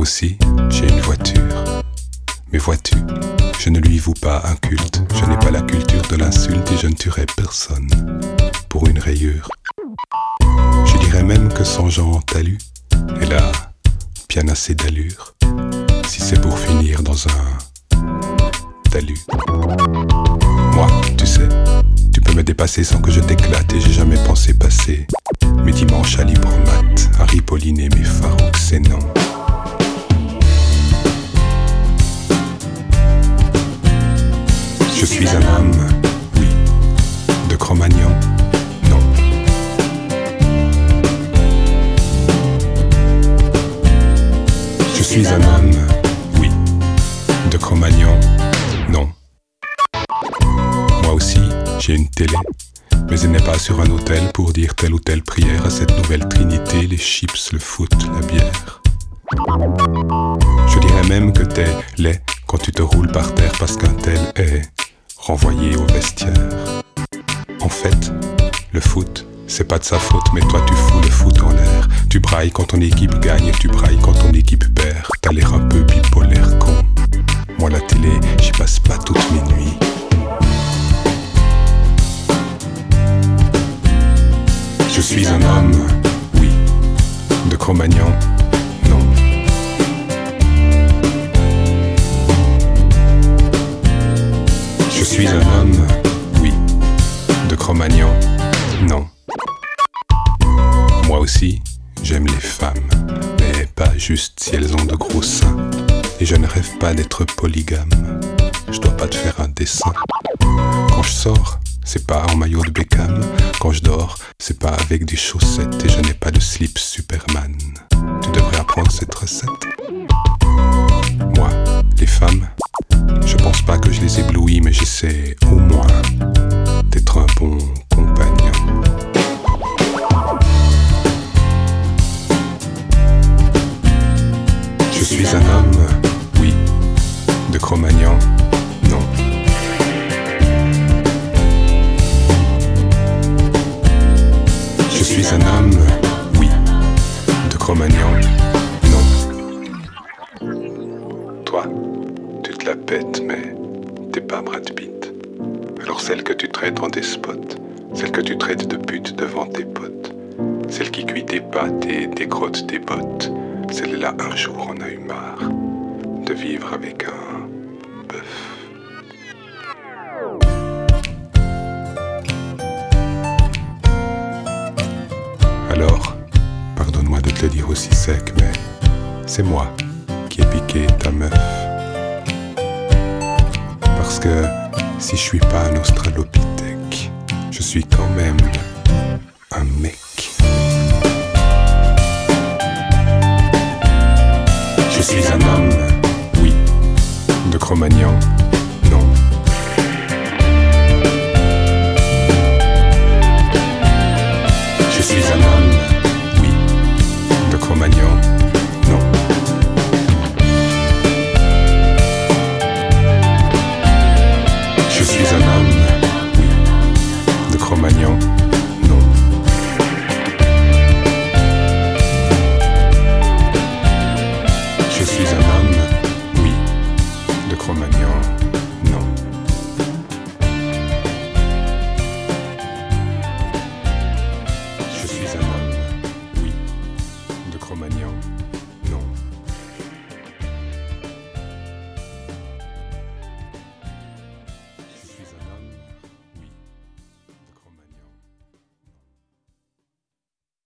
aussi, j'ai une voiture. Mais vois-tu, je ne lui voue pas un culte. Je n'ai pas la culture de l'insulte et je ne tuerai personne pour une rayure. Je dirais même que son genre talus est là, bien assez d'allure, si c'est pour finir dans un talus. Moi, tu sais, tu peux me dépasser sans que je t'éclate et j'ai jamais pensé passer mes dimanches à libre mat, à ripolliner mes Farouk, c'est non. Je suis un homme, oui, de Cro-Magnon, non. Je suis un homme, oui, de Cro-Magnon, non. Moi aussi, j'ai une télé, mais elle n'est pas sur un autel pour dire telle ou telle prière à cette nouvelle trinité, les chips, le foot, la bière. Je dirais même que t'es laid quand tu te roules par terre parce qu'un tel est renvoyé au vestiaire. En fait, le foot, c'est pas de sa faute, mais toi tu fous le foot en l'air. Tu brailles quand ton équipe gagne et tu brailles quand ton équipe perd. T'as l'air un peu bipolaire, con. Moi la télé, j'y passe pas toutes mes nuits. Je suis un homme, oui, de Cro-Magnon, non. Je suis un homme, oui, de Cro-Magnon, non. Moi aussi, j'aime les femmes, mais pas juste si elles ont de gros seins. Et je ne rêve pas d'être polygame, je dois pas te faire un dessin. Quand je sors, c'est pas en maillot de Beckham. Quand je dors, c'est pas avec des chaussettes. Et je n'ai pas de slip Superman. Tu devrais apprendre cette recette. Moi, les femmes, je pense pas que je les éblouis, mais j'essaie au moins d'être un bon compagnon. Je suis un homme, oui, de Cro-Magnon, non. Je suis un homme, oui, de Cro-Magnon, non. Toi, tu te la pètes, mais t'es pas Brad Pitt. Alors celle que tu traites en despote, celle que tu traites de pute devant tes potes, celle qui cuit tes pâtes et décrotte tes bottes, celle-là un jour on a eu marre de vivre avec un bœuf. Alors, pardonne-moi de te le dire aussi sec, mais c'est moi qui ai piqué ta meuf. Parce que si je suis pas un australopithèque, je suis quand même un mec. Je suis un homme, oui, de Cro-Magnon,